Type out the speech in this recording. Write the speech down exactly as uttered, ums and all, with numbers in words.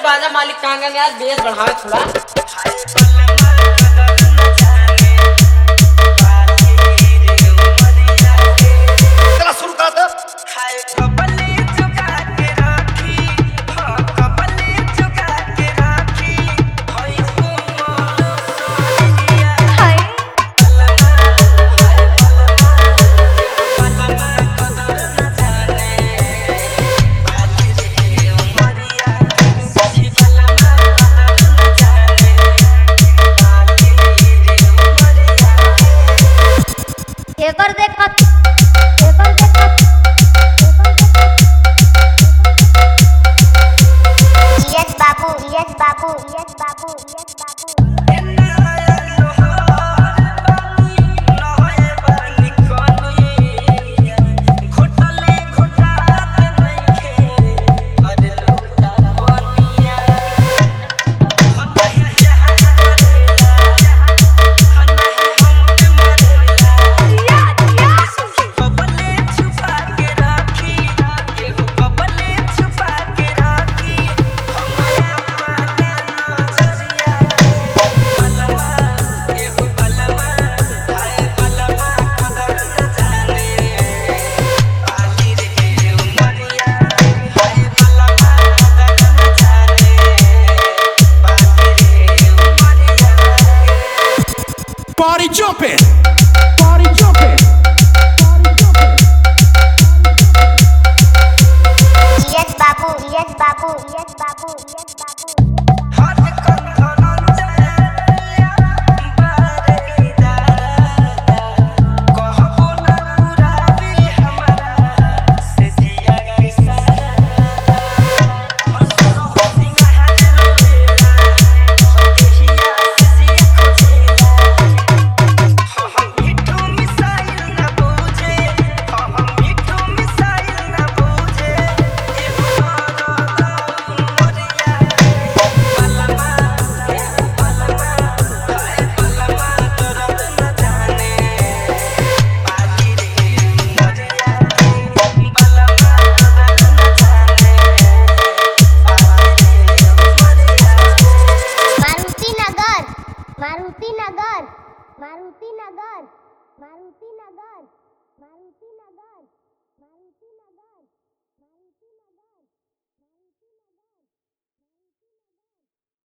बाजा मालिक कहाँ गए यार, बेस बढ़ावे थोड़ा। चला शुरू कर दे। एकर देखा yes babu yes babu yes babu yes बाबू Party jumping, party jumping, yes babu yes babu yes babu yes babu Maruti नगर मारुति नगर मारुति नगर मारुति नगर